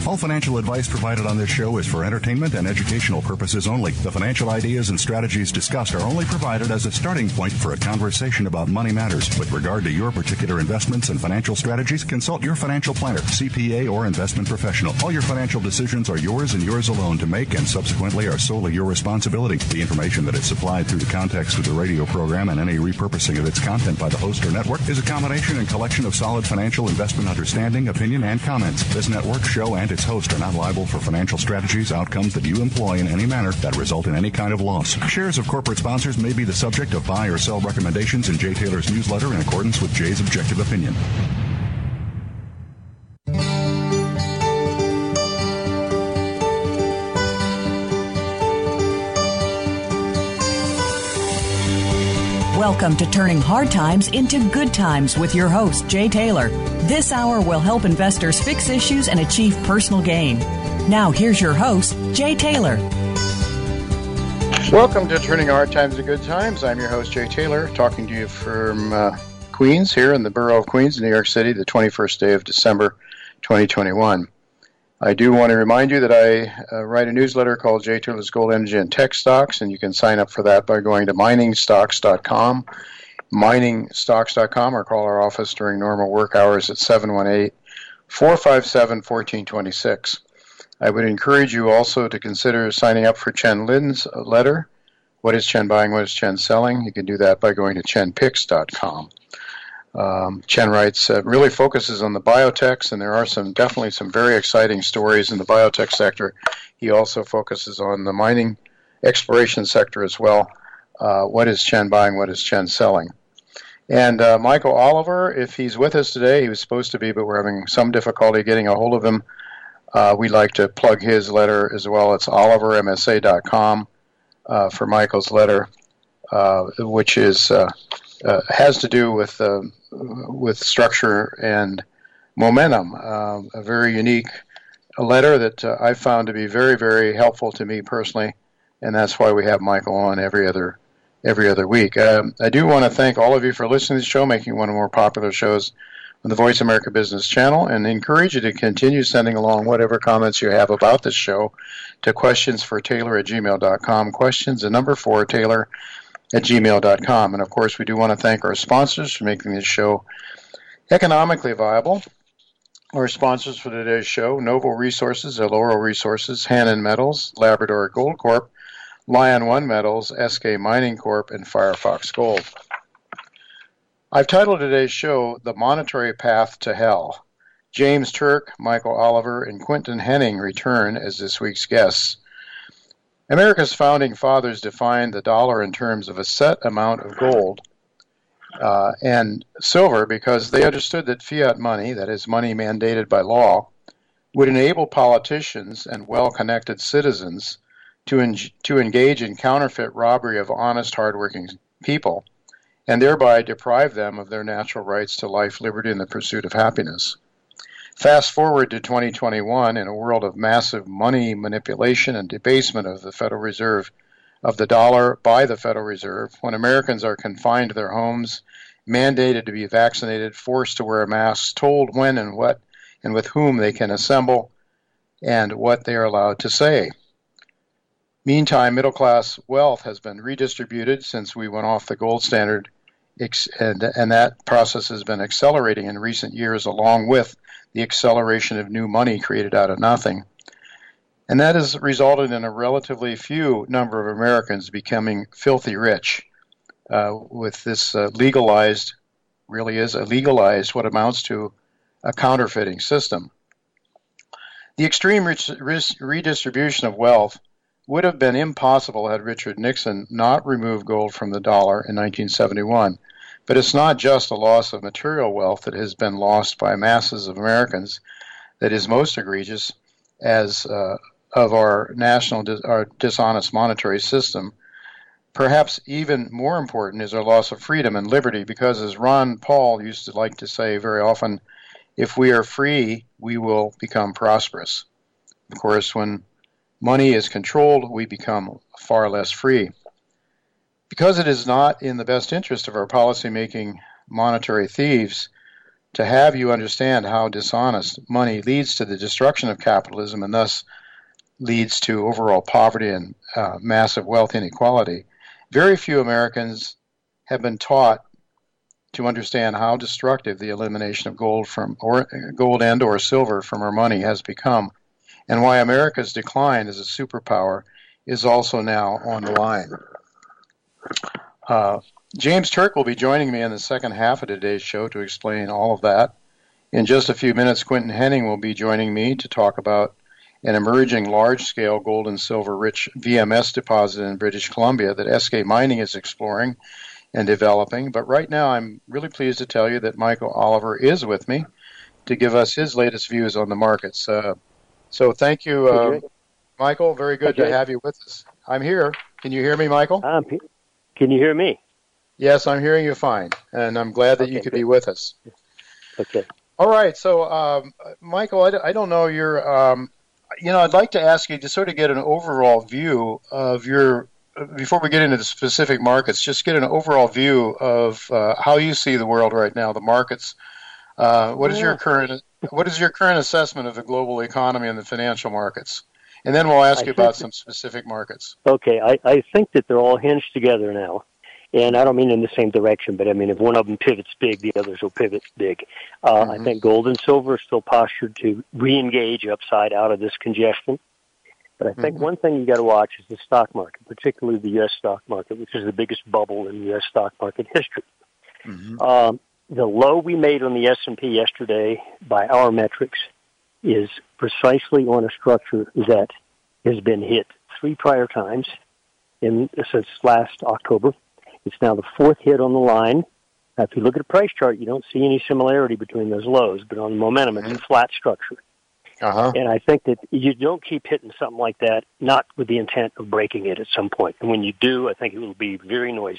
All financial advice provided on this show is for entertainment and educational purposes only. The financial ideas and strategies discussed are only provided as a starting point for a conversation about money matters. With regard to your particular investments and financial strategies, consult your financial planner, CPA, or investment professional. All your financial decisions are yours and yours alone to make, and subsequently are solely your responsibility. The information that is supplied through the context of the radio program and any repurposing of its content by the host or network is a combination and collection of solid financial investment understanding, opinion, and comments. This network, show, and its host are not liable for financial strategies, outcomes that you employ in any manner that result in any kind of loss. Shares of corporate sponsors may be the subject of buy or sell recommendations in Jay Taylor's newsletter in accordance with Jay's objective opinion. Welcome to Turning Hard Times into Good Times with your host, Jay Taylor. This hour will help investors fix issues and achieve personal gain. Now, here's your host, Jay Taylor. Welcome to Turning Hard Times into Good Times. I'm your host, Jay Taylor, talking to you from Queens, here in the borough of Queens, New York City, the 21st day of December, 2021. I do want to remind you that I write a newsletter called Jay Taylor's Gold, Energy, and Tech Stocks, and you can sign up for that by going to miningstocks.com, miningstocks.com, or call our office during normal work hours at 718-457-1426. I would encourage you also to consider signing up for Chen Lin's letter, What is Chen Buying, What is Chen Selling? You can do that by going to chenpicks.com. Chen writes, really focuses on the biotechs, and there are definitely some very exciting stories in the biotech sector. He also focuses on the mining exploration sector as well. What is Chen buying? What is Chen selling? And Michael Oliver, if he's with us today, he was supposed to be, but we're having some difficulty getting a hold of him. We'd like to plug his letter as well. It's olivermsa.com for Michael's letter, which is has to do with structure and momentum. A very unique letter that I found to be very, very helpful to me personally, and that's why we have Michael on every other week. I do want to thank all of you for listening to the show, making one of the more popular shows on the Voice America Business Channel, and encourage you to continue sending along whatever comments you have about this show to questionsfortaylor@gmail.com. Questions, the number 4, Taylor@gmail.com. And of course, we do want to thank our sponsors for making this show economically viable. Our sponsors for today's show: Novo Resources, Eloro Resources, Hannon Metals, Labrador Gold Corp, Lion One Metals, SK Mining Corp, and Firefox Gold. I've titled today's show, The Monetary Path to Hell. James Turk, Michael Oliver, and Quentin Henning return as this week's guests. America's founding fathers defined the dollar in terms of a set amount of gold and silver because they understood that fiat money, that is money mandated by law, would enable politicians and well-connected citizens to engage in counterfeit robbery of honest, hardworking people and thereby deprive them of their natural rights to life, liberty, and the pursuit of happiness. Fast forward to 2021, in a world of massive money manipulation and debasement of the Federal Reserve, of the dollar by the Federal Reserve, when Americans are confined to their homes, mandated to be vaccinated, forced to wear masks, told when and what and with whom they can assemble, and what they are allowed to say. Meantime, middle-class wealth has been redistributed since we went off the gold standard, and that process has been accelerating in recent years, along with the acceleration of new money created out of nothing. And that has resulted in a relatively few number of Americans becoming filthy rich with this legalized, really is a legalized, what amounts to a counterfeiting system. The extreme redistribution of wealth would have been impossible had Richard Nixon not removed gold from the dollar in 1971. But it's not just a loss of material wealth that has been lost by masses of Americans that is most egregious as of our our dishonest monetary system. Perhaps even more important is our loss of freedom and liberty, because as Ron Paul used to like to say very often, if we are free, we will become prosperous. Of course, when money is controlled, we become far less free. Because it is not in the best interest of our policy-making monetary thieves to have you understand how dishonest money leads to the destruction of capitalism and thus leads to overall poverty and massive wealth inequality. Very few Americans have been taught to understand how destructive the elimination of gold and or silver from our money has become, and why America's decline as a superpower is also now on the line. James Turk will be joining me in the second half of today's show to explain all of that. In just a few minutes, Quentin Henning will be joining me to talk about an emerging large-scale gold and silver-rich VMS deposit in British Columbia that SK Mining is exploring and developing. But right now, I'm really pleased to tell you that Michael Oliver is with me to give us his latest views on the markets. So thank you, Michael. Very good to have you with us. I'm here. Can you hear me, Michael? Can you hear me? Yes, I'm hearing you fine, and I'm glad that you could be with us. Okay. All right. So, Michael, I don't know your, I'd like to ask you to sort of get an overall view of your, before we get into the specific markets, just get an overall view of how you see the world right now, the markets. What is your current assessment of the global economy and the financial markets? And then we'll ask you about some specific markets. Okay. I think that they're all hinged together now. And I don't mean in the same direction, but I mean if one of them pivots big, the others will pivot big. I think gold and silver are still postured to re-engage upside out of this congestion. But I think one thing you got to watch is the stock market, particularly the U.S. stock market, which is the biggest bubble in U.S. stock market history. The low we made on the S&P yesterday, by our metrics, is precisely on a structure that has been hit 3 prior times since last October. It's now the 4th hit on the line. Now, if you look at a price chart, you don't see any similarity between those lows, but on the momentum, it's a flat structure. And I think that you don't keep hitting something like that, not with the intent of breaking it at some point. And when you do, I think it will be very noisy.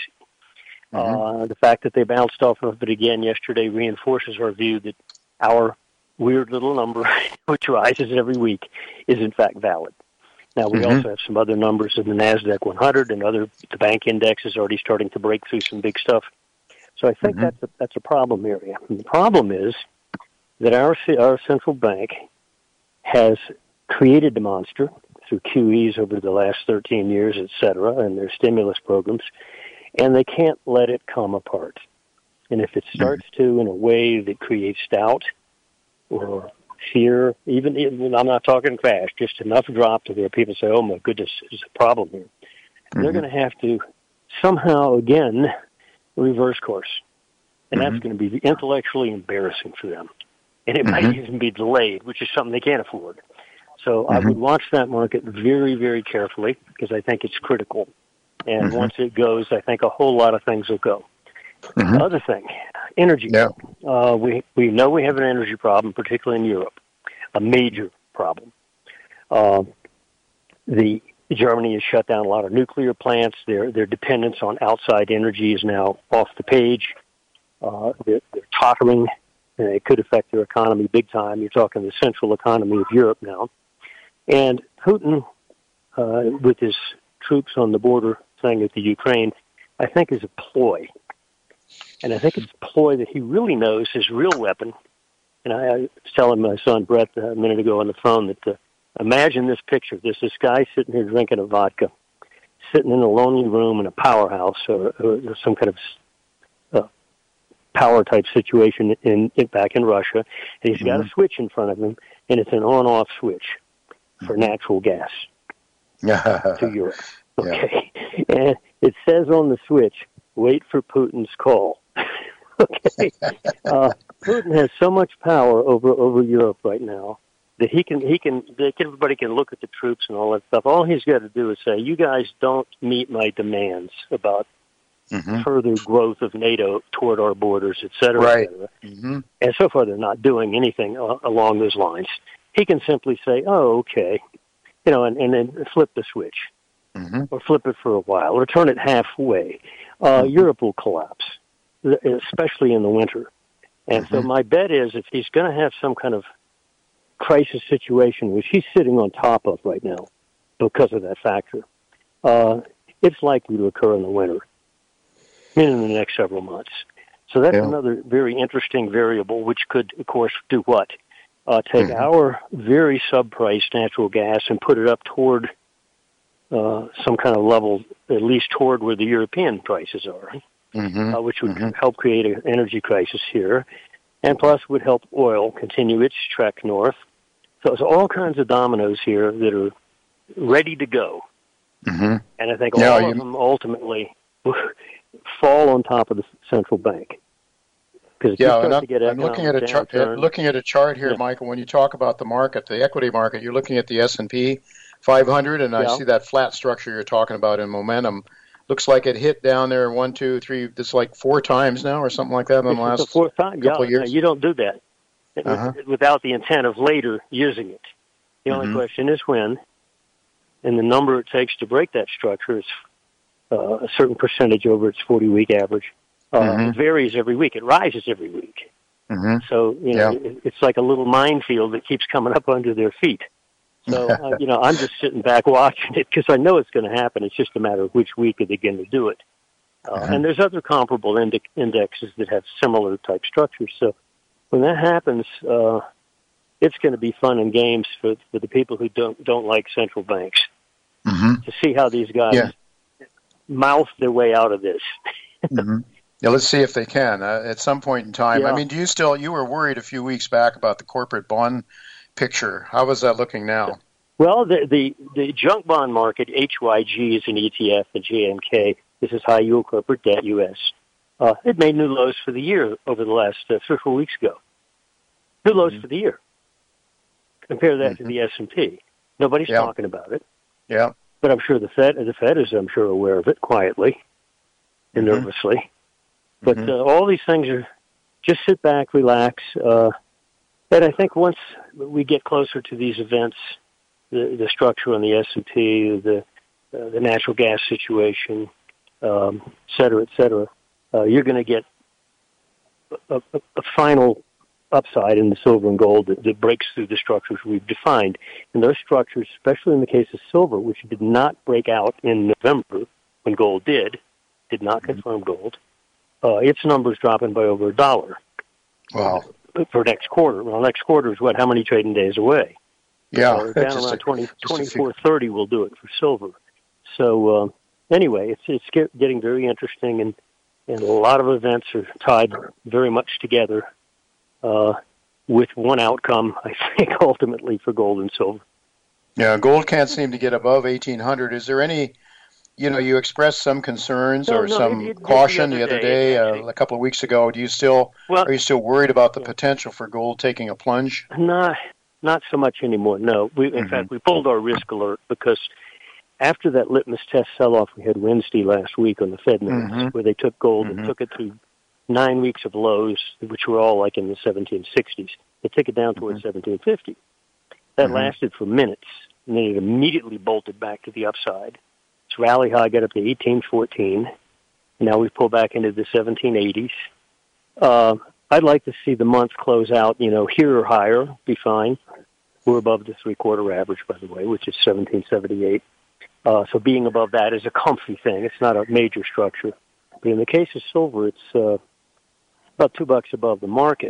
The fact that they bounced off of it again yesterday reinforces our view that our weird little number, which rises every week, is in fact valid. Now, we also have some other numbers in the NASDAQ 100 and the bank index is already starting to break through some big stuff. So I think that's a problem area. And the problem is that our central bank has created the monster through QEs over the last 13 years, et cetera, and their stimulus programs, and they can't let it come apart. And if it starts to in a way that creates doubt or fear, even I'm not talking crash, just enough drop to where people say, oh my goodness, there's a problem here. They're going to have to somehow, again, reverse course. And that's going to be intellectually embarrassing for them. And it might even be delayed, which is something they can't afford. So I would watch that market very, very carefully because I think it's critical. And once it goes, I think a whole lot of things will go. The other thing, energy. Yeah. We know we have an energy problem, particularly in Europe, a major problem. Germany has shut down a lot of nuclear plants. Their dependence on outside energy is now off the page. They're tottering, and it could affect their economy big time. You're talking the central economy of Europe now. And Putin, with his troops on the border thing with the Ukraine, I think is a ploy. And I think it's a ploy that he really knows his real weapon. And I was telling my son Brett a minute ago on the phone that imagine this picture. There's this guy sitting here drinking a vodka, sitting in a lonely room in a powerhouse or some kind of power-type situation back in Russia. And he's got a switch in front of him, and it's an on-off switch for natural gas to Europe. Okay. And it says on the switch, wait for Putin's call. Okay. Putin has so much power over Europe right now that everybody can look at the troops and all that stuff. All he's got to do is say, you guys don't meet my demands about further growth of NATO toward our borders, et cetera. Right. Et cetera. And so far they're not doing anything along those lines. He can simply say, oh, okay, and then flip the switch. Or flip it for a while, or turn it halfway. Europe will collapse, especially in the winter. And so my bet is if he's going to have some kind of crisis situation, which he's sitting on top of right now because of that factor, it's likely to occur in the winter, in the next several months. So that's another very interesting variable, which could, of course, do what? Take our very sub-priced natural gas and put it up toward some kind of level, at least toward where the European prices are, which would help create an energy crisis here, and plus would help oil continue its trek north. So it's all kinds of dominoes here that are ready to go. And I think all of them ultimately fall on top of the central bank. I'm looking at a chart here, Michael. When you talk about the market, the equity market, you're looking at the S&P 500, and I see that flat structure you're talking about in momentum. Looks like it hit down there 1, 2, 3. It's like 4 times now, or something like that in the last couple of years. You don't do that without the intent of later using it. The only question is when, and the number it takes to break that structure is a certain percentage over its 40-week average. It varies every week. It rises every week. So, it's like a little minefield that keeps coming up under their feet. So, I'm just sitting back watching it because I know it's going to happen. It's just a matter of which week are they going to do it. And there's other comparable indexes that have similar type structures. So when that happens, it's going to be fun and games for the people who don't like central banks to see how these guys mouth their way out of this. Yeah, let's see if they can at some point in time. I mean, you were worried a few weeks back about the corporate bond picture. How is that looking now? Well, the junk bond market, HYG is an ETF, and JMK, this is high yield corporate debt, U.S. It made new lows for the year over the last 3 or 4 weeks ago. New lows for the year. Compare that to the S&P. Nobody's talking about it. Yeah. But I'm sure the Fed is, I'm sure, aware of it quietly and nervously. But all these things are just sit back, relax. And I think once we get closer to these events, the structure on the S&P, the natural gas situation, et cetera, you're going to get a final upside in the silver and gold that breaks through the structures we've defined. And those structures, especially in the case of silver, which did not break out in November when gold did not confirm gold, its numbers dropping by over $1. Wow. For next quarter. Well, next quarter is how many trading days away? Yeah. Down around 24.30 will do it for silver. So anyway, it's getting very interesting, and a lot of events are tied very much together with one outcome, I think, ultimately for gold and silver. Yeah, gold can't seem to get above 1,800. Is there any, you expressed some concerns or some caution the other day, a couple of weeks ago. Are you still worried about the potential for gold taking a plunge? Not so much anymore, no. In fact, we pulled our risk alert because after that litmus test sell-off we had Wednesday last week on the Fed minutes, where they took gold and took it through 9 weeks of lows, which were all like in the 1760s. They took it down towards 1750. That lasted for minutes, and then it immediately bolted back to the upside. Its rally high got up to 1814. Now we've pulled back into the 1780s. I'd like to see the month close out, here or higher, be fine. We're above the three-quarter average, by the way, which is 1778. So being above that is a comfy thing. It's not a major structure. But in the case of silver, it's about $2 above the market.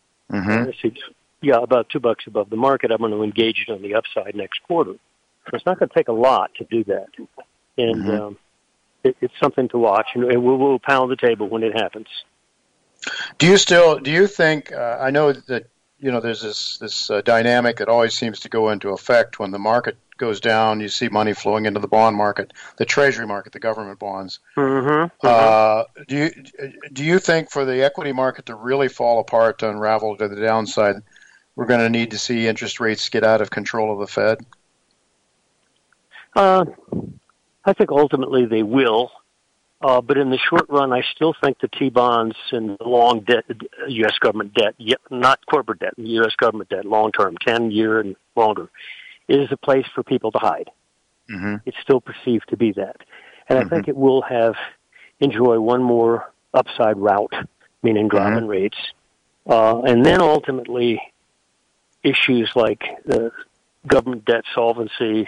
About $2 above the market. I'm going to engage it on the upside next quarter. So it's not going to take a lot to do that. And it's something to watch, and we'll pound the table when it happens. Do you think, I know that, there's this dynamic that always seems to go into effect when the market goes down, you see money flowing into the bond market, the treasury market, the government bonds. Do you think for the equity market to really fall apart, to unravel to the downside, we're going to need to see interest rates get out of control of the Fed? I think ultimately they will. But in the short run, I still think the T-bonds and the long debt, U.S. government debt, not corporate debt, U.S. government debt, long-term, 10-year and longer, is a place for people to hide. It's still perceived to be that. And I think it will enjoy one more upside route, meaning drop in rates. And then ultimately, issues like the government debt solvency,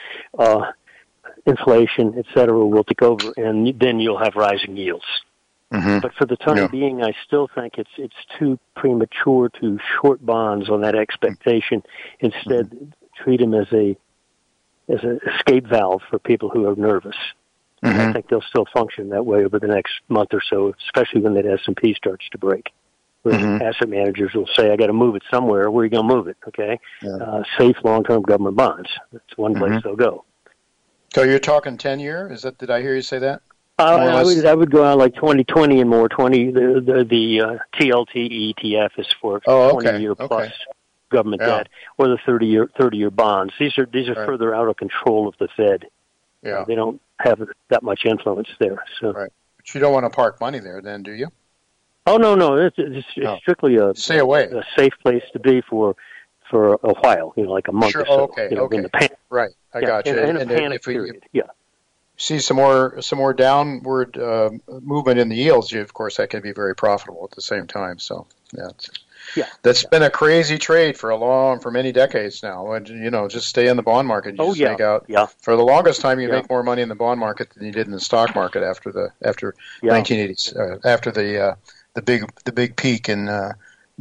inflation, et cetera, will take over, and then you'll have rising yields. But for the time being, I still think it's too premature to short bonds on that expectation. Instead, treat them as an escape valve for people who are nervous. And I think they'll still function that way over the next month or so, especially when that S&P starts to break. Where asset managers will say, I got to move it somewhere. Where are you going to move it? Okay, safe long-term government bonds. That's one place they'll go. So you're talking 10-year? Did I hear you say that? I would go out like 2020 and more. The TLT ETF is for 20-year plus government debt, or the 30-year bonds. These are further out of control of the Fed. Yeah, they don't have that much influence there. So, but you don't want to park money there, then, do you? Oh no, it's strictly stay away. A safe place to be for a while. Like a month or so. In the right. I got you. In a panic period. See some more downward movement in the yields, of course, that can be very profitable at the same time. So that's been a crazy trade for many decades now. And just stay in the bond market. You make out. For the longest time, you make more money in the bond market than you did in the stock market after 1980s, after the big peak in the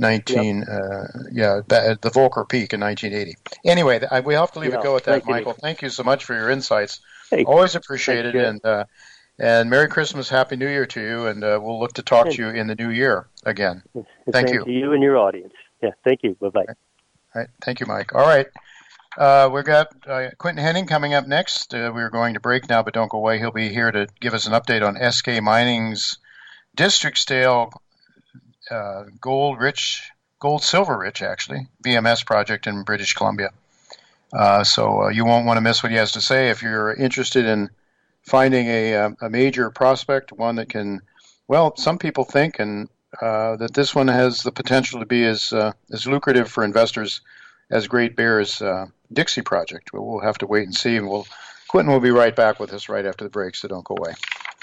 Volcker peak in 1980. Anyway, we have to leave it go at that, Michael. Thank you so much for your insights. Hey, always appreciate it, and Merry Christmas, Happy New Year to you, and we'll look to talk to you in the new year again. Thank you. To you and your audience. Yeah, thank you. Bye-bye. All right. Thank you, Mike. All right. We've got Quentin Henning coming up next. We're going to break now, but don't go away. He'll be here to give us an update on SK Mining's district-scale gold-silver-rich, actually, VMS project in British Columbia. So you won't want to miss what he has to say. If you're interested in finding a major prospect, one that can, some people think that this one has the potential to be as lucrative for investors as Great Bear's Dixie project. We'll have to wait and see. And Quentin will be right back with us right after the break, so don't go away.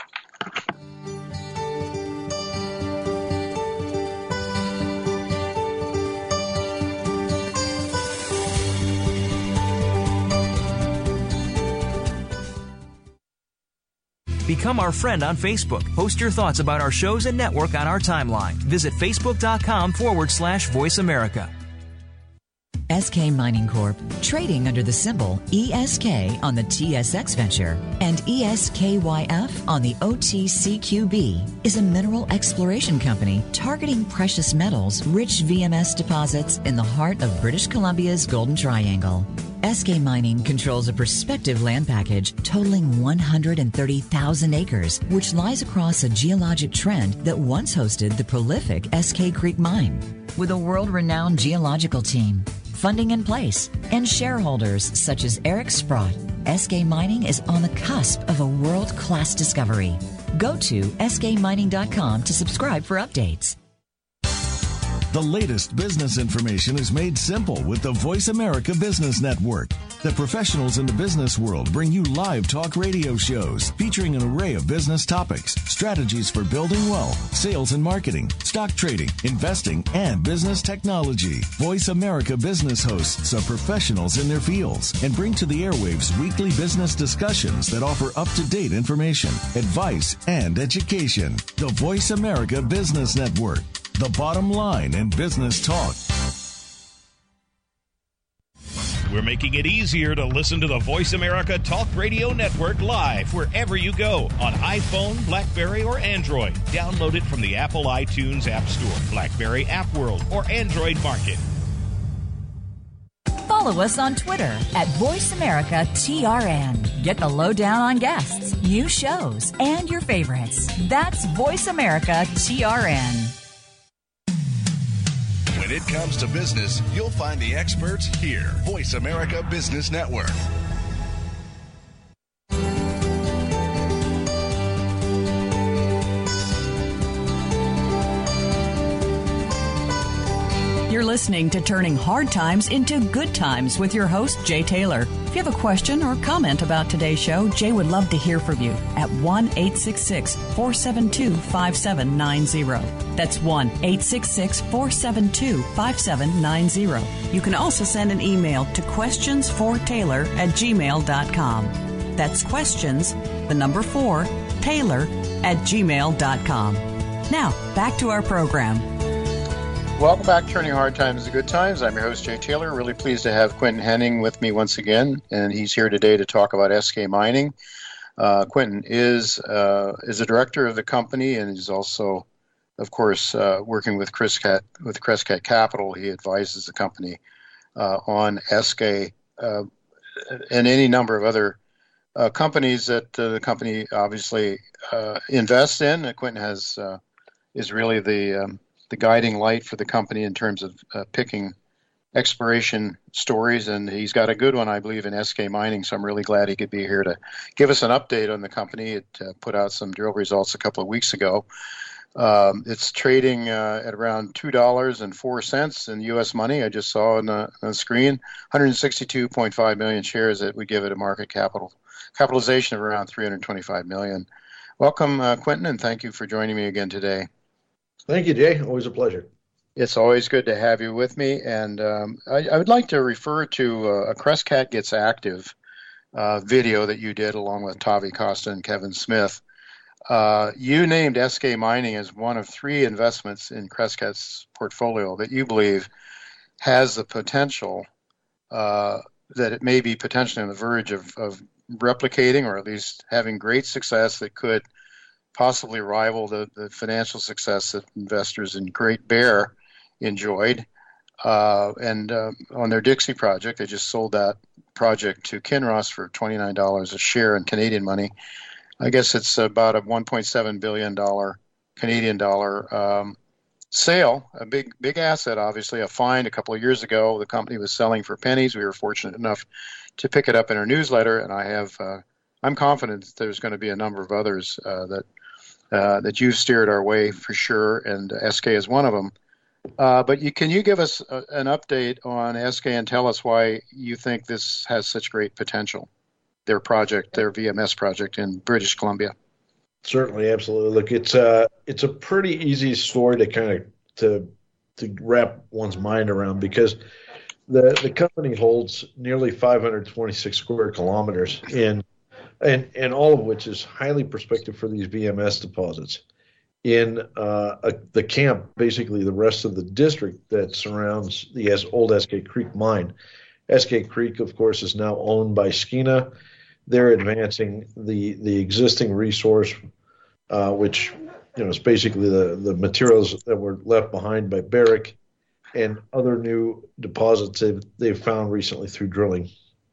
Become our friend on Facebook. Post your thoughts about our shows and network on our timeline. Visit Facebook.com/Voice America. SK Mining Corp., trading under the symbol ESK on the TSX Venture and ESKYF on the OTCQB, is a mineral exploration company targeting precious metals, rich VMS deposits in the heart of British Columbia's Golden Triangle. SK Mining controls a prospective land package totaling 130,000 acres, which lies across a geologic trend that once hosted the prolific SK Creek Mine. With a world-renowned geological team, funding in place, and shareholders such as Eric Sprott, SK Mining is on the cusp of a world-class discovery. Go to skmining.com to subscribe for updates. The latest business information is made simple with the Voice America Business Network. The professionals in the business world bring you live talk radio shows featuring an array of business topics, strategies for building wealth, sales and marketing, stock trading, investing, and business technology. Voice America Business hosts are professionals in their fields and bring to the airwaves weekly business discussions that offer up-to-date information, advice, and education. The Voice America Business Network. The bottom line in business talk. We're making it easier to listen to the Voice America Talk Radio Network live wherever you go on iPhone, BlackBerry, or Android. Download it from the Apple iTunes App Store, BlackBerry App World, or Android Market. Follow us on Twitter at VoiceAmericaTRN. Get the lowdown on guests, new shows, and your favorites. That's VoiceAmericaTRN. When it comes to business, you'll find the experts here. Voice America Business Network. You're listening to Turning Hard Times into Good Times with your host, Jay Taylor. If you have a question or comment about today's show, Jay would love to hear from you at 1-866-472-5790. That's 1-866-472-5790. You can also send an email to questionsfortaylor@gmail.com. That's questions, the number 4, Taylor@gmail.com. Now, back to our program. Welcome back to Turning Hard Times to Good Times. I'm your host, Jay Taylor. Really pleased to have Quentin Henning with me once again, and he's here today to talk about SK Mining. Quentin is a director of the company, and he's also, of course, working with Crescat Capital. He advises the company on SK and any number of other companies that the company obviously invests in. Quentin is really the guiding light for the company in terms of picking exploration stories, and he's got a good one, I believe, in SK Mining, so I'm really glad he could be here to give us an update on the company. It put out some drill results a couple of weeks ago. It's trading at around $2.04 in U.S. money. I just saw on the screen, 162.5 million shares that would give it a market capitalization of around $325 million. Welcome, Quentin, and thank you for joining me again today. Thank you, Jay. Always a pleasure. It's always good to have you with me, and I would like to refer to a Crescat Gets Active video that you did along with Tavi Costa and Kevin Smith. You named SK Mining as one of three investments in Crescat's portfolio that you believe has the potential that it may be potentially on the verge of replicating, or at least having great success that could possibly rival the financial success that investors in Great Bear enjoyed. And on their Dixie project, they just sold that project to Kinross for $29 a share in Canadian money. I guess it's about a $1.7 billion Canadian dollar sale, a big asset, obviously, a find a couple of years ago. The company was selling for pennies. We were fortunate enough to pick it up in our newsletter, and I'm confident that there's going to be a number of others that you've steered our way for sure, and SK is one of them. But can you give us an update on SK and tell us why you think this has such great potential, their VMS project in British Columbia? Certainly, absolutely. Look, it's a pretty easy story to kind of to wrap one's mind around, because the company holds nearly 526 square kilometers and all of which is highly prospective for these VMS deposits. In the camp, basically the rest of the district that surrounds the old SK Creek mine. SK Creek, of course, is now owned by Skeena. They're advancing the existing resource, which is basically the materials that were left behind by Barrick and other new deposits they've found recently through drilling.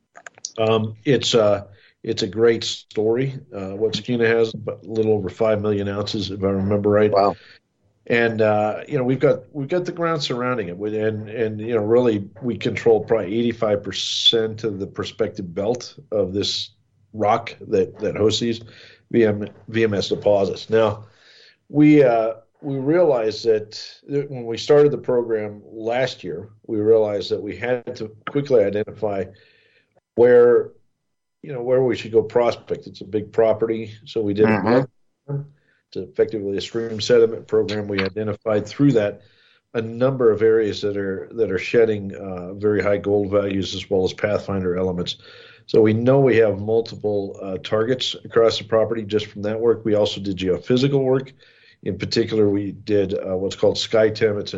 It's a great story. What Skeena has, a little over 5 million ounces, if I remember right. Wow. And we've got the ground surrounding it, and really we control probably 85% of the prospective belt of this rock that hosts these VMS deposits. Now, we realized that when we started the program last year, we realized that we had to quickly identify where we should go prospect. It's a big property, so we did it's effectively a stream sediment program. We identified through that a number of areas that are shedding very high gold values, as well as pathfinder elements. So we know we have multiple targets across the property just from that work. We also did geophysical work. In particular, we did what's called SkyTEM. It's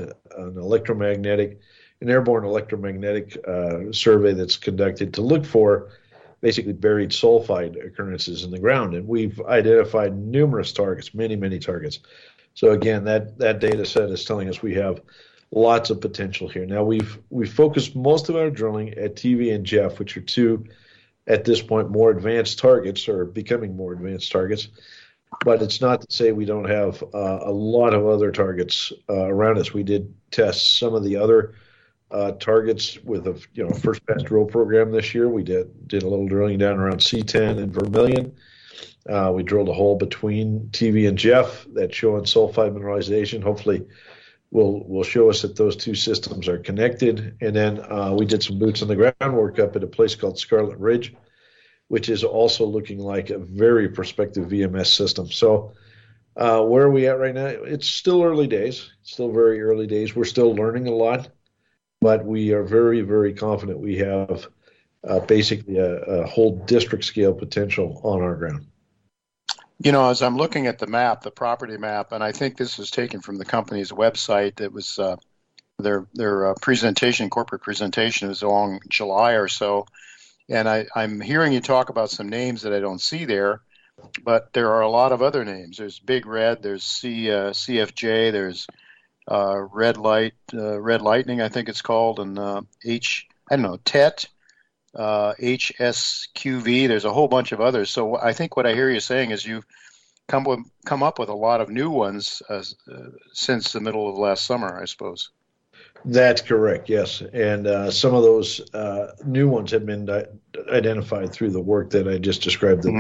an airborne electromagnetic survey that's conducted to look for basically buried sulfide occurrences in the ground. And we've identified numerous targets, many targets. So again, that data set is telling us we have lots of potential here. Now, we've focused most of our drilling at TV and Jeff, which are two, at this point, more advanced targets, or becoming more advanced targets. But it's not to say we don't have a lot of other targets around us. We did test some of the other targets with a first pass drill program this year. We did a little drilling down around C10 and Vermilion. We drilled a hole between TV and Jeff that's showing sulfide mineralization. Hopefully will show us that those two systems are connected. And then we did some boots on the ground work up at a place called Scarlet Ridge, which is also looking like a very prospective VMS system. So where are we at right now? It's still early days, still very early days. We're still learning a lot, but we are very, very confident we have basically a whole district scale potential on our ground. You know, as I'm looking at the map, the property map, and I think this was taken from the company's website. It was their presentation, corporate presentation, was along July or so. And I'm hearing you talk about some names that I don't see there, but there are a lot of other names. There's Big Red, there's CFJ, there's Red Lightning, I think it's called, and TET. HSQV. There's a whole bunch of others. So I think what I hear you saying is you've come up with a lot of new ones since the middle of last summer, I suppose. That's correct, yes. And some of those new ones have been identified through the work that I just described, the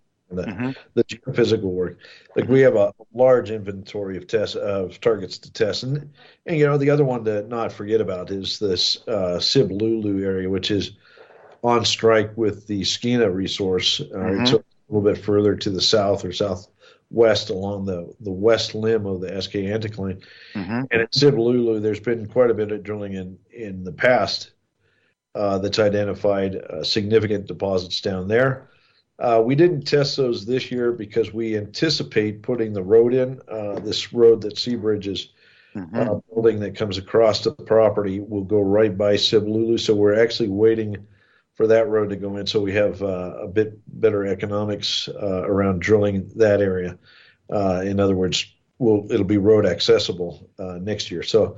geophysical work. Like we have a large inventory of targets to test. And you know, the other one to not forget about is this Siblulu area, which is on strike with the Skeena resource. It's a little bit further to the south or southwest along the west limb of the SK anticline. And at Siblulu, there's been quite a bit of drilling in the past that's identified significant deposits down there. We didn't test those this year because we anticipate putting the road in. This road that Seabridge is building that comes across the property will go right by Siblulu. So we're actually waiting for that road to go in, so we have a bit better economics around drilling that area. In other words, it'll be road accessible next year. So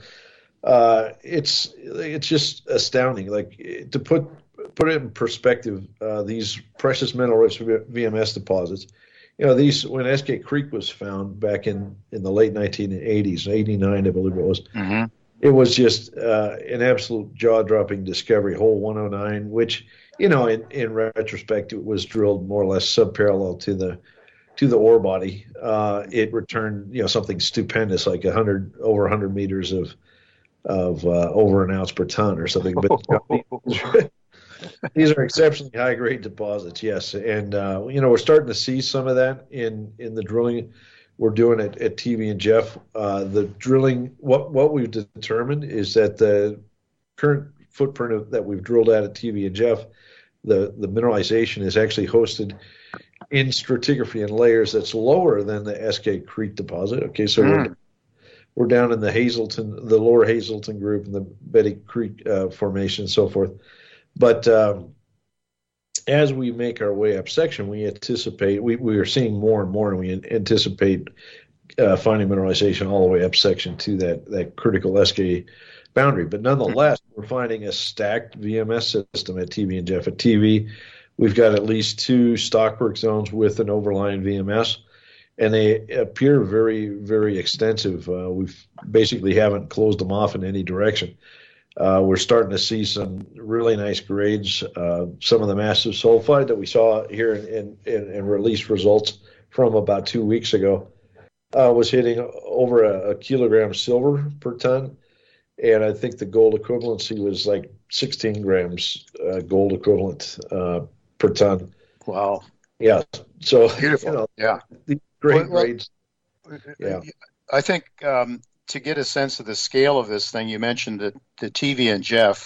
it's just astounding. Like to put it in perspective, these precious mineral-rich VMS deposits. You know, these when SK Creek was found back in the late 1980s, 89, I believe it was. It was just an absolute jaw-dropping discovery, hole 109, which, you know, in retrospect, it was drilled more or less subparallel to the ore body. It returned, you know, something stupendous, like over 100 meters of over an ounce per ton or something. But these are exceptionally high-grade deposits, yes. And you know, we're starting to see some of that in the drilling we're doing at TV and Jeff. The drilling, what we've determined is that the current footprint that we've drilled at TV and Jeff, the mineralization is actually hosted in stratigraphy and layers that's lower than the SK Creek deposit. Okay, so we're down in the lower Hazelton group and the Betty Creek formation and so forth. But as we make our way up section, we anticipate we are seeing more and more, and we anticipate finding mineralization all the way up section to that critical SK boundary. But nonetheless, we're finding a stacked VMS system at TV and Jeff. At TV, we've got at least 2 stockwork zones with an overlying VMS, and they appear very, very extensive. We've basically haven't closed them off in any direction. We're starting to see some really nice grades. Some of the massive sulfide that we saw here in release results from about 2 weeks ago was hitting over a kilogram silver per ton. And I think the gold equivalency was like 16 grams gold equivalent per ton. Wow. Yeah. So, beautiful. You know, yeah. Great grades. Yeah. I think to get a sense of the scale of this thing, you mentioned that the TV and Jeff,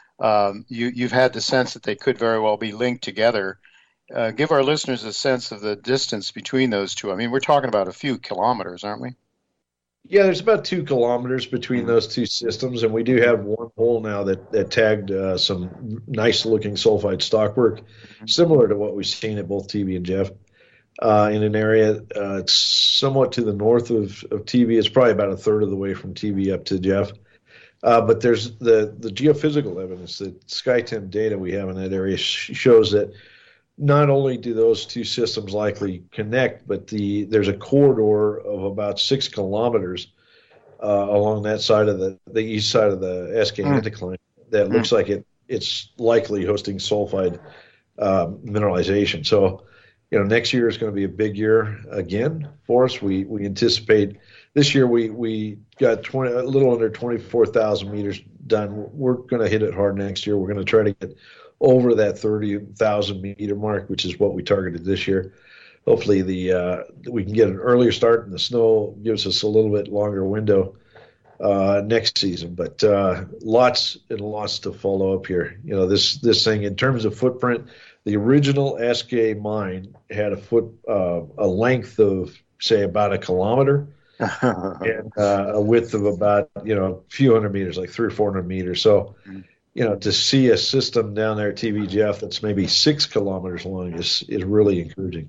you've had the sense that they could very well be linked together. Give our listeners a sense of the distance between those two. I mean, we're talking about a few kilometers, aren't we? Yeah, there's about 2 kilometers between those two systems, and we do have one hole now that tagged some nice-looking sulfide stockwork, similar to what we've seen at both TV and Jeff. In an area it's somewhat to the north of TV. It's probably about a third of the way from TV up to Jeff. But there's the geophysical evidence, the SkyTEM data we have in that area shows that not only do those two systems likely connect, but there's a corridor of about 6 kilometers along that side of the east side of the SK anticline that looks like it's likely hosting sulfide mineralization. So, you know, next year is going to be a big year again for us. We anticipate this year we got a little under 24,000 meters done. We're going to hit it hard next year. We're going to try to get over that 30,000 meter mark, which is what we targeted this year. Hopefully we can get an earlier start, and the snow gives us a little bit longer window next season. But lots and lots to follow up here. You know, this thing in terms of footprint, the original SK mine had a length of, say, about a kilometer. And a width of about, a few hundred meters, like 300 or 400 meters. So, to see a system down there at TVGF that's maybe 6 kilometers long is really encouraging.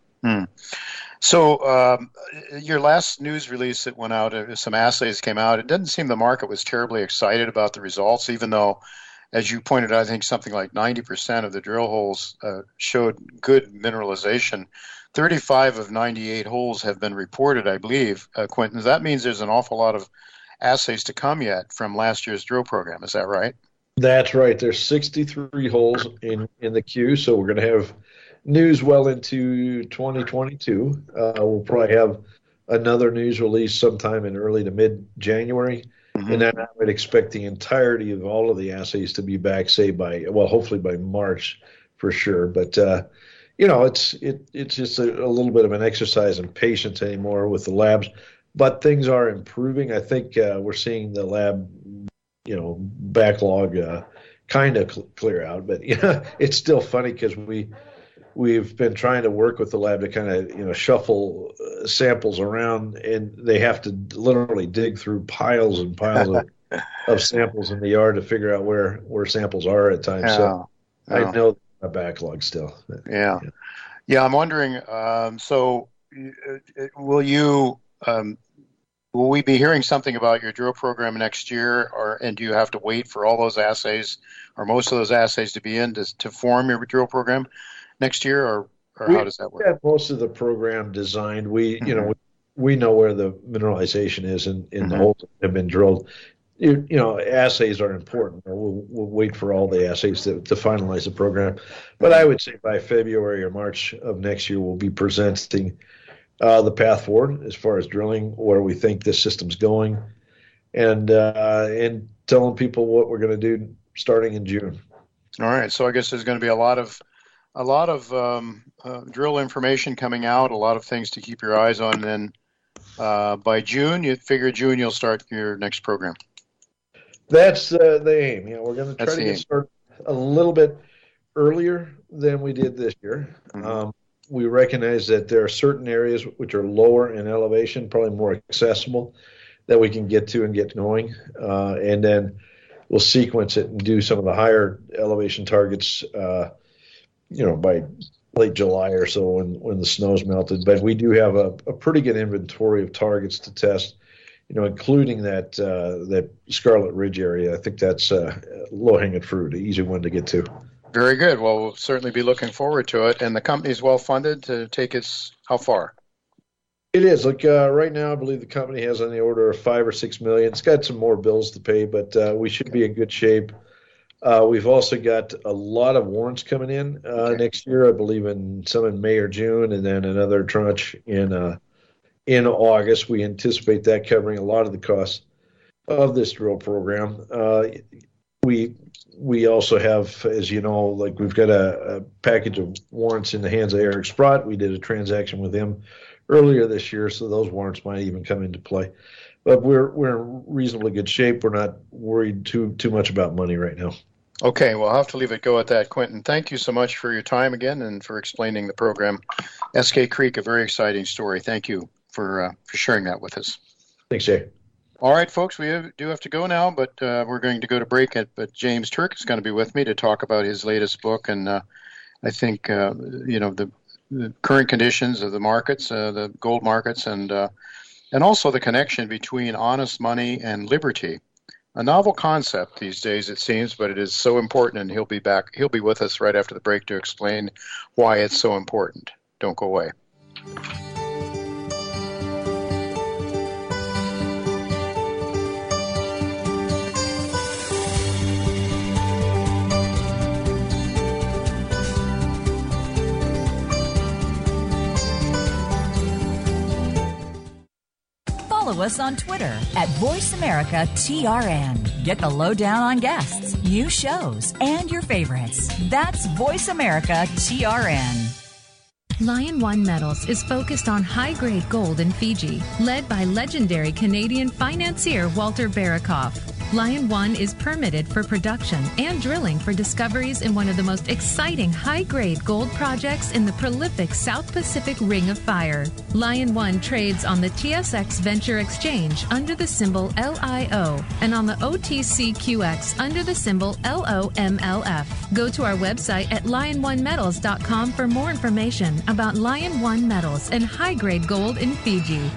So your last news release that went out, some assays came out. It didn't seem the market was terribly excited about the results, even though, as you pointed out, I think something like 90% of the drill holes showed good mineralization. 35 of 98 holes have been reported, I believe, Quentin. That means there's an awful lot of assays to come yet from last year's drill program. Is that right? That's right. There's 63 holes in the queue, so we're going to have news well into 2022. We'll probably have another news release sometime in early to mid-January, and then I would expect the entirety of all of the assays to be back, say, hopefully by March for sure. But it's just a little bit of an exercise in patience anymore with the labs, but things are improving. I think we're seeing the lab, backlog kind of clear out. But it's still funny because we've been trying to work with the lab to kind of shuffle samples around, and they have to literally dig through piles and piles of samples in the yard to figure out where samples are at times. So I know a backlog still. Yeah. I'm wondering. So, will we be hearing something about your drill program next year, and do you have to wait for all those assays, or most of those assays, to be in to form your drill program next year, or how does that work? We have most of the program designed. We we know where the mineralization is in the holes that have been drilled. Assays are important. We'll wait for all the assays to finalize the program. But I would say by February or March of next year, we'll be presenting the path forward as far as drilling, where we think this system's going, and telling people what we're going to do starting in June. All right. So I guess there's going to be a lot of drill information coming out, a lot of things to keep your eyes on. Then by June, you'll start your next program. That's the aim. We're going to try to get started a little bit earlier than we did this year. We recognize that there are certain areas which are lower in elevation, probably more accessible, that we can get to and get going. And then we'll sequence it and do some of the higher elevation targets, by late July or so when the snow's melted. But we do have a pretty good inventory of targets to test, including that Scarlet Ridge area. I think that's low-hanging fruit, an easy one to get to. Very good. Well, we'll certainly be looking forward to it. And the company's well-funded to take us how far? It is. Right now, I believe the company has on the order of $5 or $6 million. It's got some more bills to pay, but we should be in good shape. We've also got a lot of warrants coming in next year, I believe some in May or June, and then another tranche in August. We anticipate that covering a lot of the costs of this drill program. We also have, as you know, we've got a package of warrants in the hands of Eric Sprott. We did a transaction with him earlier this year, so those warrants might even come into play. But we're in reasonably good shape. We're not worried too much about money right now. Okay, well, I'll have to leave it go at that, Quentin. Thank you so much for your time again and for explaining the program. SK Creek, a very exciting story. Thank you for sharing that with us. Thanks, Jay. All right, folks, we do have to go now, but we're going to go to break. But James Turk is going to be with me to talk about his latest book, and I think the current conditions of the markets, the gold markets, and also the connection between honest money and liberty. A novel concept these days, it seems, but it is so important, and he'll be back. He'll be with us right after the break to explain why it's so important. Don't go away. Follow us on Twitter at VoiceAmericaTRN. Get the lowdown on guests, new shows, and your favorites. That's VoiceAmericaTRN. Lion One Metals is focused on high-grade gold in Fiji, led by legendary Canadian financier Walter Barakoff. Lion One is permitted for production and drilling for discoveries in one of the most exciting high-grade gold projects in the prolific South Pacific Ring of Fire. Lion One trades on the TSX Venture Exchange under the symbol LIO and on the OTCQX under the symbol LOMLF. Go to our website at liononemetals.com for more information about Lion One Metals and high-grade gold in Fiji.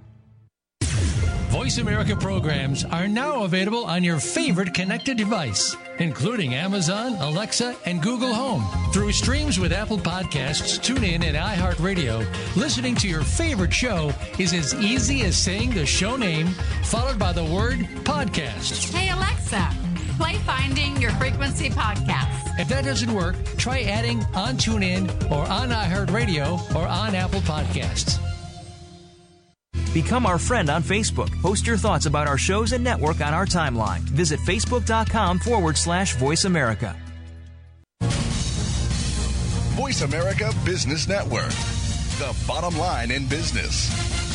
Voice America programs are now available on your favorite connected device, including Amazon, Alexa, and Google Home. Through streams with Apple Podcasts, TuneIn, and iHeartRadio, listening to your favorite show is as easy as saying the show name followed by the word podcast. Hey, Alexa, play Finding Your Frequency podcast. If that doesn't work, try adding on TuneIn or on iHeartRadio or on Apple Podcasts. Become our friend on Facebook. Post your thoughts about our shows and network on our timeline. Visit Facebook.com/Voice America. Voice America Business Network. The bottom line in business.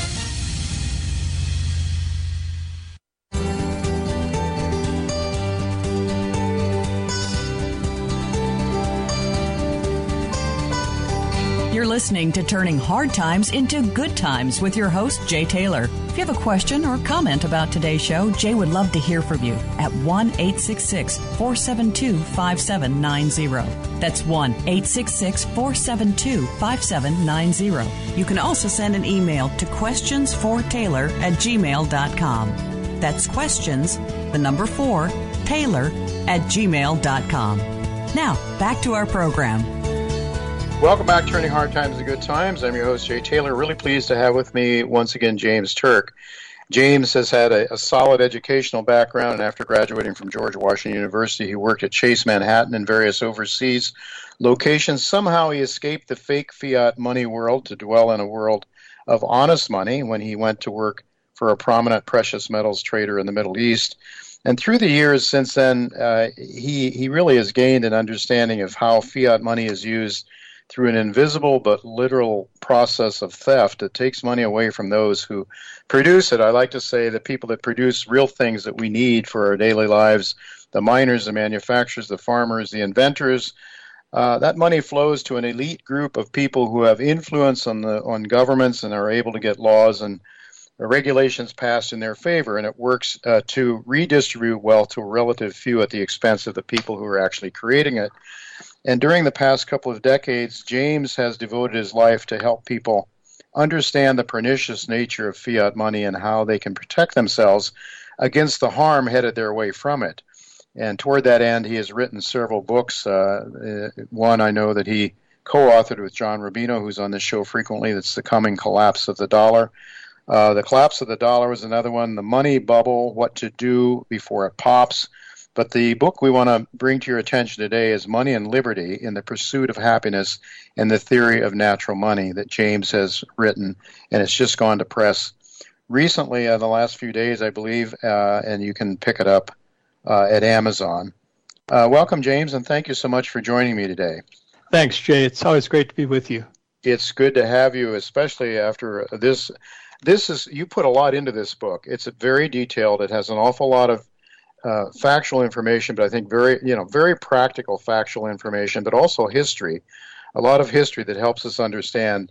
You're listening to Turning Hard Times into Good Times with your host, Jay Taylor. If you have a question or comment about today's show, Jay would love to hear from you at 1-866-472-5790. That's 1-866-472-5790. You can also send an email to questionsfortaylor@gmail.com. That's questions, the number 4, Taylor@gmail.com. Now, back to our program. Welcome back, Turning Hard Times to Good Times. I'm your host, Jay Taylor. Really pleased to have with me once again James Turk. James has had a solid educational background, and after graduating from George Washington University, he worked at Chase Manhattan and various overseas locations. Somehow he escaped the fake fiat money world to dwell in a world of honest money when he went to work for a prominent precious metals trader in the Middle East. And through the years since then, he really has gained an understanding of how fiat money is used through an invisible but literal process of theft that takes money away from those who produce it. I like to say the people that produce real things that we need for our daily lives, the miners, the manufacturers, the farmers, the inventors, that money flows to an elite group of people who have influence on governments and are able to get laws and regulations passed in their favor, and it works to redistribute wealth to a relative few at the expense of the people who are actually creating it. And during the past couple of decades, James has devoted his life to help people understand the pernicious nature of fiat money and how they can protect themselves against the harm headed their way from it. And toward that end, he has written several books. One I know that he co-authored with John Rubino, who's on this show frequently. That's The Coming Collapse of the Dollar. The Collapse of the Dollar was another one. The Money Bubble, What to Do Before It Pops. But the book we want to bring to your attention today is Money and Liberty in the Pursuit of Happiness and the Theory of Natural Money that James has written, and it's just gone to press recently in the last few days, I believe, and you can pick it up at Amazon. Welcome, James, and thank you so much for joining me today. Thanks, Jay. It's always great to be with you. It's good to have you, especially after this. You put a lot into this book. It's very detailed. It has an awful lot of factual information, but I think very practical factual information, but also history, a lot of history that helps us understand.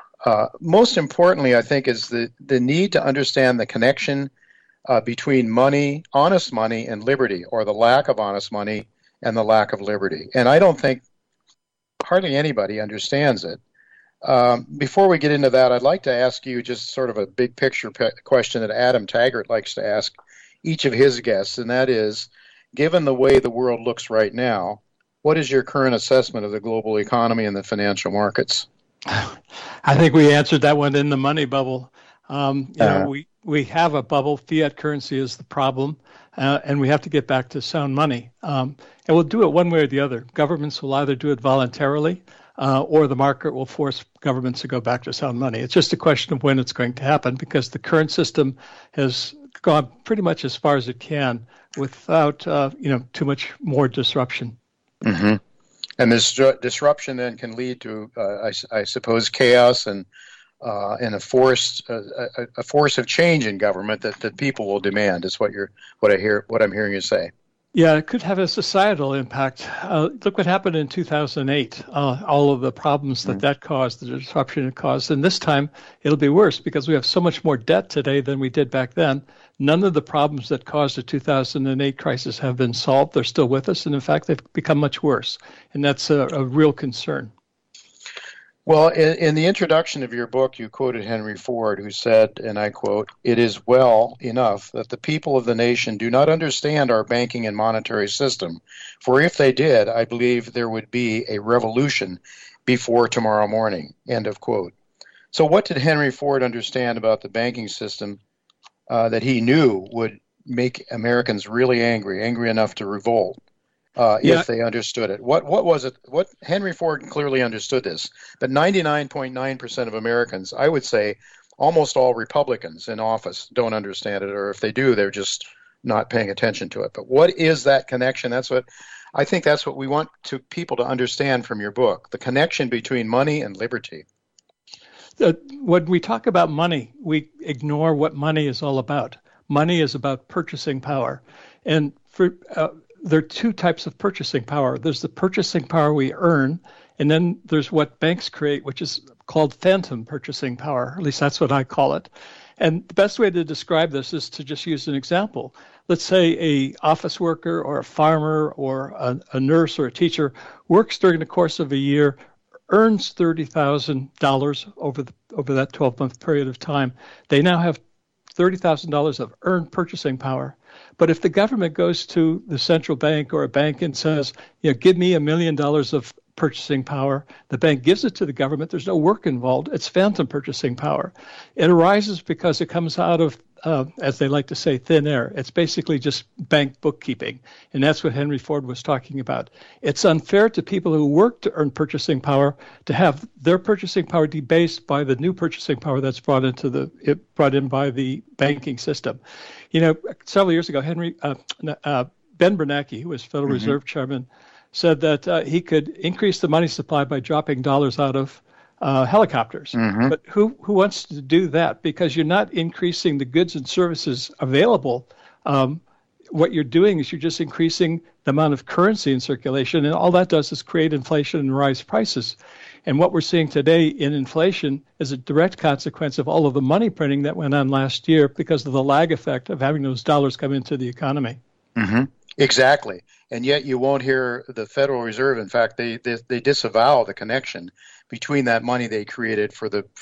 Most importantly, I think, is the need to understand the connection between money, honest money, and liberty, or the lack of honest money and the lack of liberty. And I don't think hardly anybody understands it. Before we get into that, I'd like to ask you just sort of a big picture question that Adam Taggart likes to ask each of his guests, and that is, given the way the world looks right now, what is your current assessment of the global economy and the financial markets? I think we answered that one in the money bubble. We have a bubble. Fiat currency is the problem, and we have to get back to sound money. And we'll do it one way or the other. Governments will either do it voluntarily, or the market will force governments to go back to sound money. It's just a question of when it's going to happen, because the current system has gone pretty much as far as it can without too much more disruption. Mm-hmm. And this disruption then can lead to, I suppose, chaos and a force of change in government that people will demand. Is what I'm hearing you say. Yeah, it could have a societal impact. Look what happened in 2008. All of the problems that caused, the disruption it caused, and this time it'll be worse because we have so much more debt today than we did back then. None of the problems that caused the 2008 crisis have been solved. They're still with us, and in fact, they've become much worse, and that's a real concern. Well, in the introduction of your book, you quoted Henry Ford, who said, and I quote, "It is well enough that the people of the nation do not understand our banking and monetary system, for if they did, I believe there would be a revolution before tomorrow morning," end of quote. So what did Henry Ford understand about the banking system that he knew would make Americans really angry enough to revolt? If they understood it. What was it? What Henry Ford clearly understood this, but 99.9% of Americans, I would say almost all Republicans in office, don't understand it, or if they do, they're just not paying attention to it. But what is that connection? That's what we want people to understand from your book, the connection between money and liberty. When we talk about money, we ignore what money is all about. Money is about purchasing power. And there are two types of purchasing power. There's the purchasing power we earn, and then there's what banks create, which is called phantom purchasing power. At least that's what I call it. And the best way to describe this is to just use an example. Let's say a office worker or a farmer or a nurse or a teacher works during the course of a year, earns $30,000 over that 12-month period of time. They now have $30,000 of earned purchasing power. But if the government goes to the central bank or a bank and says, give me $1 million of purchasing power, the bank gives it to the government. There's no work involved. It's phantom purchasing power. It arises because it comes out of, as they like to say, thin air. It's basically just bank bookkeeping. And that's what Henry Ford was talking about. It's unfair to people who work to earn purchasing power to have their purchasing power debased by the new purchasing power that's brought in by the banking system. Several years ago, Ben Bernanke, who was Federal Reserve Chairman, said that he could increase the money supply by dropping dollars out of helicopters. But who wants to do that? Because you're not increasing the goods and services available. What you're doing is you're just increasing the amount of currency in circulation, and all that does is create inflation and rise prices. And what we're seeing today in inflation is a direct consequence of all of the money printing that went on last year because of the lag effect of having those dollars come into the economy. Exactly. And yet you won't hear the Federal Reserve. In fact, they disavow the connection between that money they created for the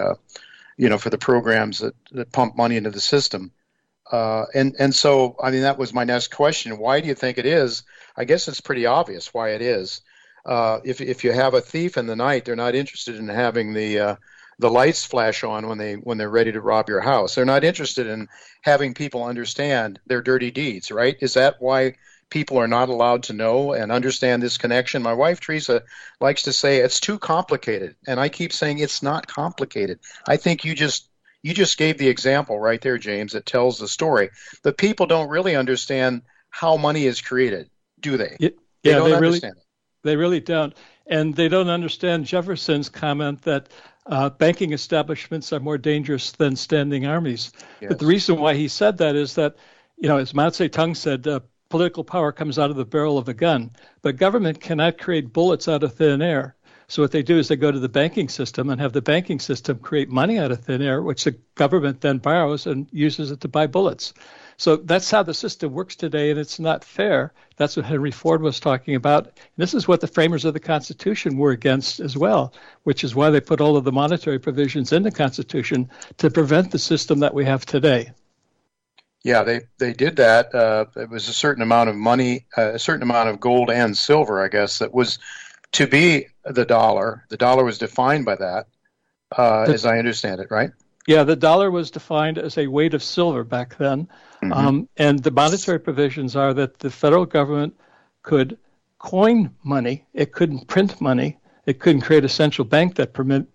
programs that pump money into the system. And so, that was my next question. Why do you think it is? I guess it's pretty obvious why it is. If you have a thief in the night, they're not interested in having the lights flash on when they're ready to rob your house. They're not interested in having people understand their dirty deeds, right? Is that why people are not allowed to know and understand this connection? My wife, Teresa, likes to say it's too complicated, and I keep saying it's not complicated. I think you just gave the example right there, James, that tells the story. But people don't really understand how money is created, do they? They don't understand it. They really don't. And they don't understand Jefferson's comment that banking establishments are more dangerous than standing armies. Yes. But the reason why he said that is that, as Mao Zedong said, political power comes out of the barrel of a gun. But government cannot create bullets out of thin air. So what they do is they go to the banking system and have the banking system create money out of thin air, which the government then borrows and uses it to buy bullets. So that's how the system works today, and it's not fair. That's what Henry Ford was talking about. And this is what the framers of the Constitution were against as well, which is why they put all of the monetary provisions in the Constitution to prevent the system that we have today. Yeah, they did that. It was a certain amount of money, a certain amount of gold and silver, I guess, that was to be the dollar. The dollar was defined by that, as I understand it, right? Yeah, the dollar was defined as a weight of silver back then. And the monetary provisions are that the federal government could coin money. It couldn't print money. It couldn't create a central bank that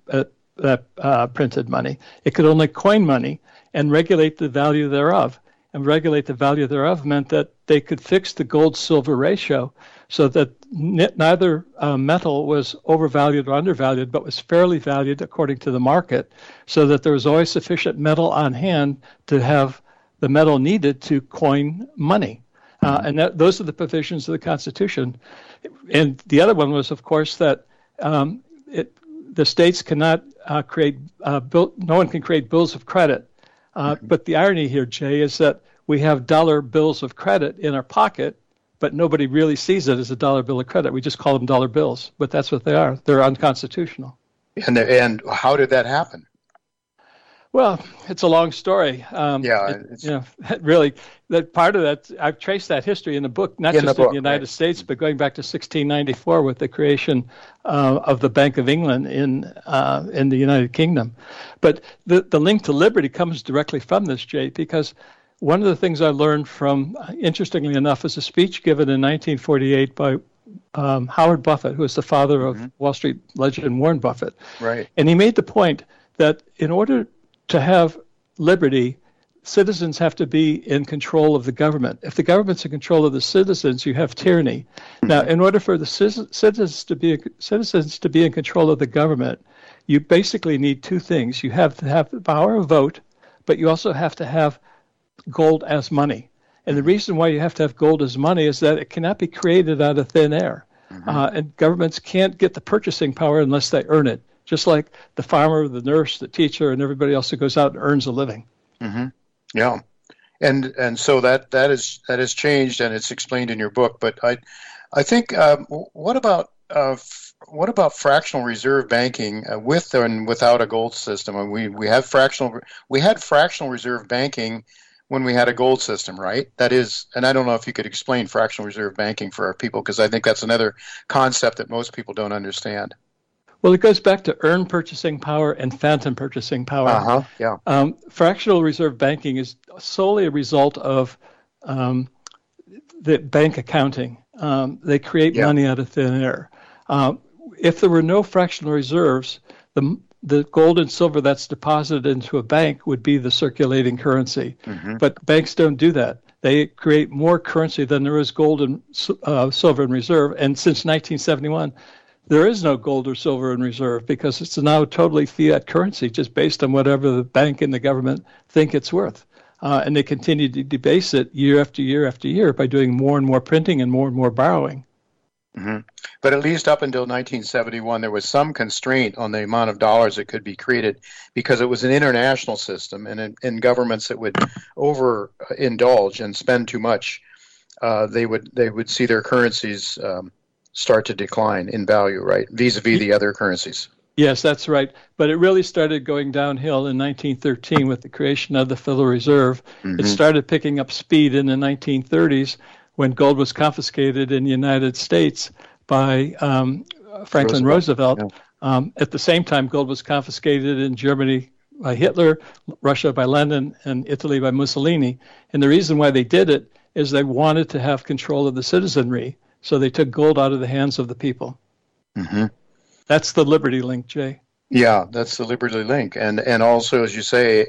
printed money. It could only coin money and regulate the value thereof. And regulate the value thereof meant that they could fix the gold-silver ratio. so that neither metal was overvalued or undervalued, but was fairly valued according to the market, so that there was always sufficient metal on hand to have the metal needed to coin money. And those are the provisions of the Constitution. And the other one was, of course, that the states cannot no one can create bills of credit. But the irony here, Jay, is that we have dollar bills of credit in our pocket, but nobody really sees it as a dollar bill of credit. We just call them dollar bills, but that's what they are. They're unconstitutional. And how did that happen? Well, it's a long story. Really, that part of that, I've traced that history in the book, not just in the United States, but going back to 1694 with the creation of the Bank of England in the United Kingdom. But the link to liberty comes directly from this, Jay, because one of the things I learned from, interestingly enough, is a speech given in 1948 by Howard Buffett, who is the father of Wall Street legend Warren Buffett. Right. And he made the point that in order to have liberty, citizens have to be in control of the government. If the government's in control of the citizens, you have tyranny. Now, in order for the citizens to be in control of the government, you basically need two things. You have to have the power of vote, but you also have to have gold as money. And the reason why you have to have gold as money is that it cannot be created out of thin air. And governments can't get the purchasing power unless they earn it, just like the farmer, the nurse, the teacher, and everybody else who goes out and earns a living. Yeah, and so that has changed, and it's explained in your book. But I think what about fractional reserve banking with and without a gold system? And we had fractional reserve banking when we had a gold system, right? That is, and I don't know if you could explain fractional reserve banking for our people, because I think that's another concept that most people don't understand. Well, it goes back to earned purchasing power and phantom purchasing power. Fractional reserve banking is solely a result of the bank accounting. They create money out of thin air. If there were no fractional reserves, the gold and silver that's deposited into a bank would be the circulating currency. But banks don't do that. They create more currency than there is gold and silver in reserve. And since 1971, there is no gold or silver in reserve because it's now totally fiat currency, just based on whatever the bank and the government think it's worth. And they continue to debase it year after year after year by doing more and more printing and more borrowing. But at least up until 1971, there was some constraint on the amount of dollars that could be created because it was an international system, and in governments that would overindulge and spend too much, they would see their currencies start to decline in value, right, vis-a-vis the other currencies. Yes, that's right. But it really started going downhill in 1913 with the creation of the Federal Reserve. It started picking up speed in the 1930s when gold was confiscated in the United States by Franklin Roosevelt. At the same time, gold was confiscated in Germany by Hitler, Russia by Lenin, and Italy by Mussolini. And the reason why they did it is they wanted to have control of the citizenry. So they took gold out of the hands of the people. That's the liberty link, Jay. Yeah, that's the liberty link. And also, as you say,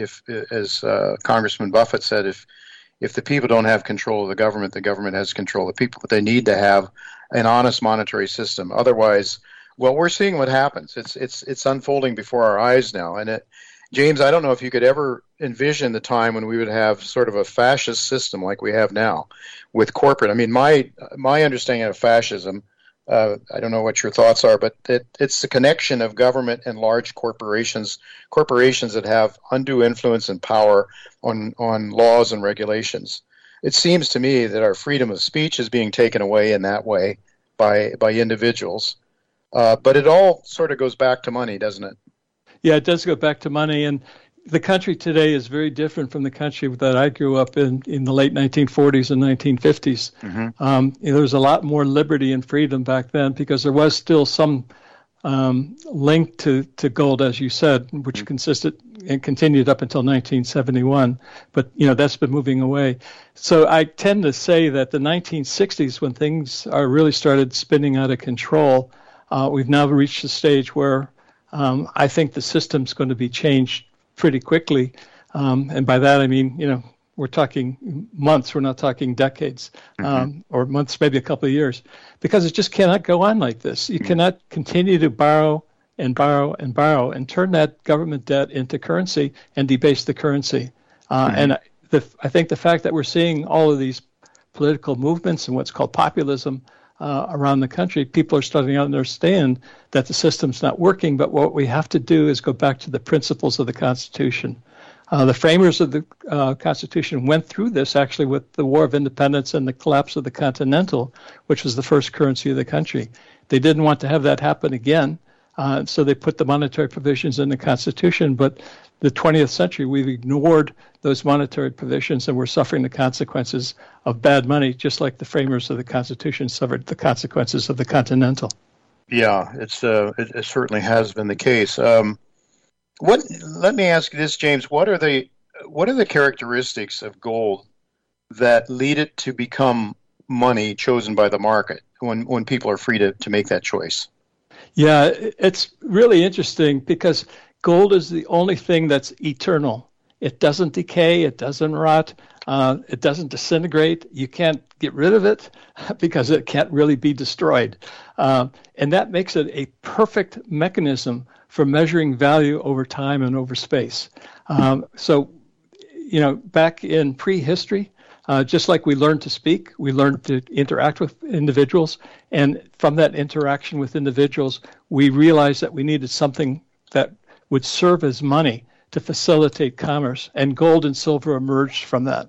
as Congressman Buffett said, if the people don't have control of the government has control of the people. But they need to have an honest monetary system. Otherwise, well, we're seeing what happens. It's unfolding before our eyes now. And James, I don't know if you could ever envision the time when we would have sort of a fascist system like we have now with corporate. I mean, my understanding of fascism, I don't know what your thoughts are, but it's the connection of government and large corporations that have undue influence and power on laws and regulations. It seems to me that our freedom of speech is being taken away in that way by individuals. But it all sort of goes back to money, doesn't it? Yeah, it does go back to money. And the country today is very different from the country that I grew up in the late 1940s and 1950s. There was a lot more liberty and freedom back then because there was still some link to gold, as you said, which consisted and continued up until 1971. But, that's been moving away. So I tend to say that the 1960s, when things really started spinning out of control, we've now reached a stage where I think the system's going to be changed pretty quickly. And by that, I mean, We're talking months. We're not talking decades, or months, maybe a couple of years, because it just cannot go on like this. You cannot continue to borrow and borrow and borrow and turn that government debt into currency and debase the currency. And I think the fact that we're seeing all of these political movements and what's called populism around the country, people are starting to understand that the system's not working, but what we have to do is go back to the principles of the Constitution. The framers of the Constitution went through this actually with the War of Independence and the collapse of the Continental, which was the first currency of the country. They didn't want to have that happen again, so they put the monetary provisions in the Constitution, but the 20th century, we've ignored those monetary provisions, and we're suffering the consequences of bad money, just like the framers of the Constitution suffered the consequences of the Continental. Yeah, it certainly has been the case. Let me ask you this, James. What are the characteristics of gold that lead it to become money chosen by the market when people are free to make that choice? Yeah, it's really interesting because gold is the only thing that's eternal. It doesn't decay, it doesn't rot, it doesn't disintegrate. You can't get rid of it because it can't really be destroyed. And that makes it a perfect mechanism for measuring value over time and over space. So, back in prehistory, just like we learned to speak, we learned to interact with individuals. And from that interaction with individuals, we realized that we needed something that would serve as money to facilitate commerce. And gold and silver emerged from that.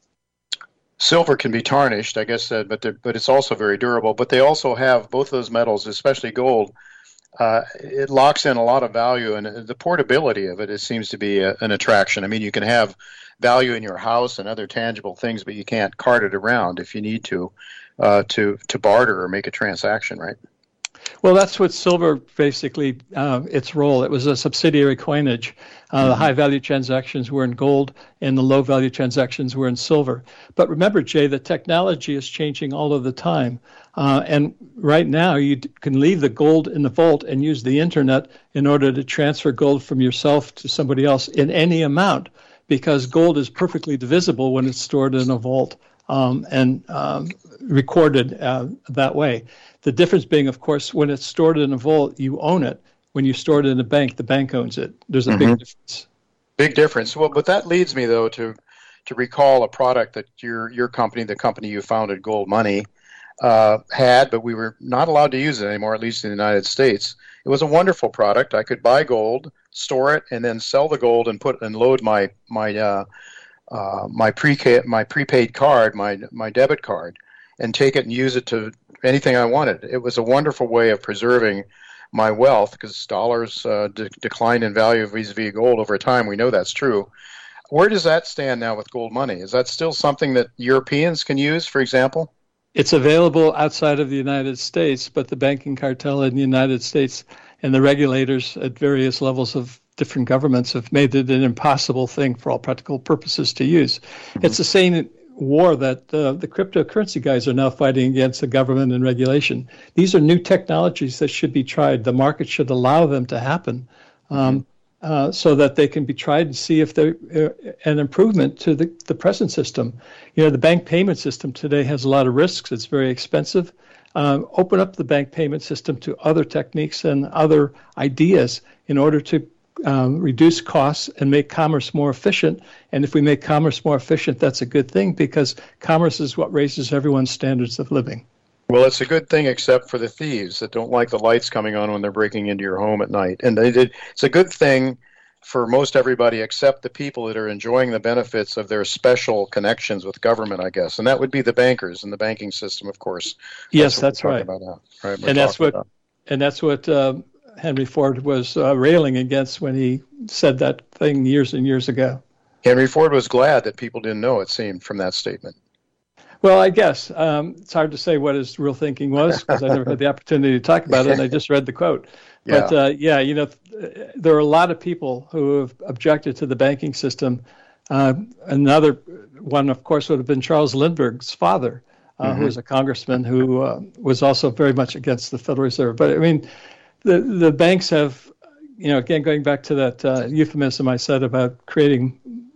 Silver can be tarnished, I guess, but it's also very durable. But they also have both those metals, especially gold. It locks in a lot of value, and the portability of it seems to be an attraction. I mean, you can have value in your house and other tangible things, but you can't cart it around if you need to barter or make a transaction, right? Well, that's what silver basically, its role. It was a subsidiary coinage. The high-value transactions were in gold, and the low-value transactions were in silver. But remember, Jay, the technology is changing all of the time. And right now, you can leave the gold in the vault and use the Internet in order to transfer gold from yourself to somebody else in any amount, because gold is perfectly divisible when it's stored in a vault and recorded that way. The difference being, of course, when it's stored in a vault, you own it. When you store it in a bank, the bank owns it. There's a big difference. Big difference. Well, but that leads me, though, to recall a product that your company, the company you founded, Gold Money, had, but we were not allowed to use it anymore, at least in the United States. It was a wonderful product. I could buy gold, store it, and then sell the gold and load my prepaid card, my debit card, and take it and use it to anything I wanted. It was a wonderful way of preserving my wealth because dollars decline in value vis-a-vis gold over time. We know that's true. Where does that stand now with Gold Money? Is that still something that Europeans can use, for example? It's available outside of the United States, but the banking cartel in the United States and the regulators at various levels of different governments have made it an impossible thing for all practical purposes to use. It's the same war that the cryptocurrency guys are now fighting against the government and regulation. These are new technologies that should be tried. The market should allow them to happen so that they can be tried and see if they're an improvement to the present system. The bank payment system today has a lot of risks. It's very expensive. Open up the bank payment system to other techniques and other ideas in order to reduce costs and make commerce more efficient. And if we make commerce more efficient, that's a good thing because commerce is what raises everyone's standards of living. Well, it's a good thing except for the thieves that don't like the lights coming on when they're breaking into your home at night. And it's a good thing for most everybody except the people that are enjoying the benefits of their special connections with government, I guess. And that would be the bankers and the banking system, of course. Yes, that's right. And that's what Henry Ford was railing against when he said that thing years and years ago. Henry Ford was glad that people didn't know, it seemed, from that statement. Well, I guess it's hard to say what his real thinking was because I never had the opportunity to talk about it, and I just read the quote. But, there are a lot of people who have objected to the banking system. Another one, of course, would have been Charles Lindbergh's father, who was a congressman who was also very much against the Federal Reserve. But, I mean, the banks have, again, going back to that euphemism I said about creating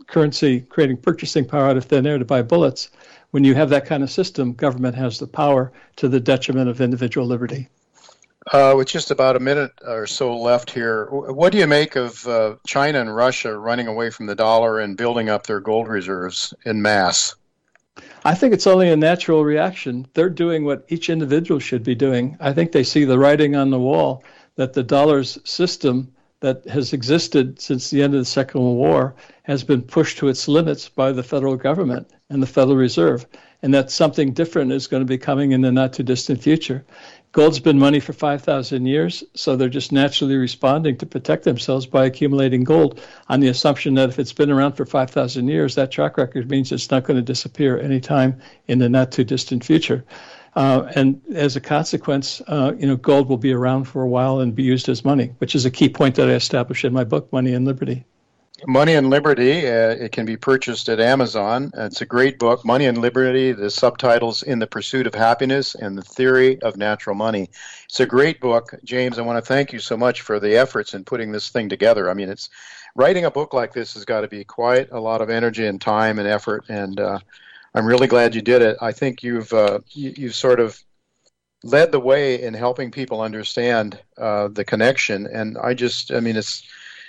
currency, creating purchasing power out of thin air to buy bullets. When you have that kind of system, government has the power to the detriment of individual liberty. With just about a minute or so left here, what do you make of China and Russia running away from the dollar and building up their gold reserves en masse? I think it's only a natural reaction. They're doing what each individual should be doing. I think they see the writing on the wall that the dollar's system that has existed since the end of the Second World War has been pushed to its limits by the federal government and the Federal Reserve, and that something different is going to be coming in the not-too-distant future. Gold's been money for 5,000 years, so they're just naturally responding to protect themselves by accumulating gold on the assumption that if it's been around for 5,000 years, that track record means it's not going to disappear anytime in the not-too-distant future. And as a consequence, gold will be around for a while and be used as money, which is a key point that I established in my book, Money and Liberty. Money and Liberty, it can be purchased at Amazon. It's a great book, Money and Liberty, the subtitles In the Pursuit of Happiness and the Theory of Natural Money. It's a great book. James, I want to thank you so much for the efforts in putting this thing together. I mean, writing a book like this has got to be quite a lot of energy and time and effort, and I'm really glad you did it. I think you've sort of led the way in helping people understand the connection, and it's,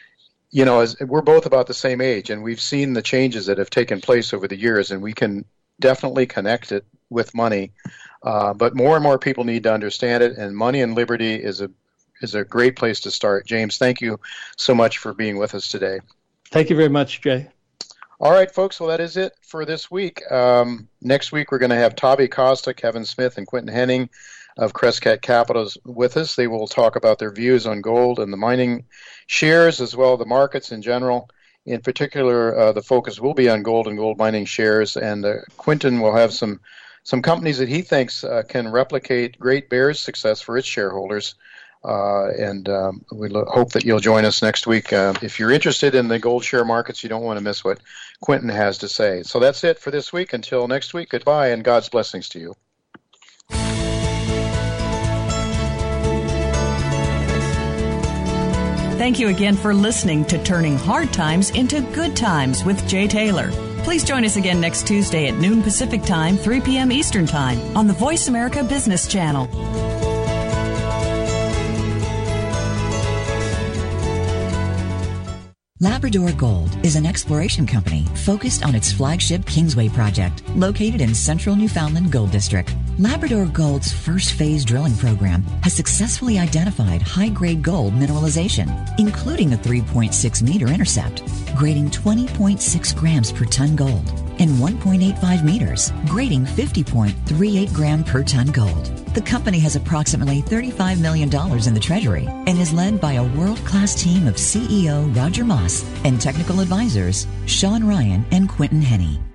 as we're both about the same age, and we've seen the changes that have taken place over the years, and we can definitely connect it with money. But more and more people need to understand it, and Money and Liberty is a great place to start. James, thank you so much for being with us today. Thank you very much, Jay. All right, folks, well, that is it for this week. Next week, we're going to have Tavi Costa, Kevin Smith, and Quentin Henning of Crescat Capitals with us. They will talk about their views on gold and the mining shares, as well as the markets in general. In particular, the focus will be on gold and gold mining shares, and Quentin will have some companies that he thinks can replicate Great Bear's success for its shareholders. And we hope that you'll join us next week. If you're interested in the gold share markets, you don't want to miss what Quentin has to say. So that's it for this week. Until next week, goodbye, and God's blessings to you. Thank you again for listening to Turning Hard Times into Good Times with Jay Taylor. Please join us again next Tuesday at noon Pacific Time, 3 p.m. Eastern Time on the Voice America Business Channel. Labrador Gold is an exploration company focused on its flagship Kingsway project, located in central Newfoundland Gold District. Labrador Gold's first phase drilling program has successfully identified high-grade gold mineralization, including a 3.6-meter intercept, grading 20.6 grams per ton gold, and 1.85 meters, grading 50.38 gram per ton gold. The company has approximately $35 million in the treasury and is led by a world-class team of CEO Roger Moss and technical advisors Sean Ryan and Quentin Henny.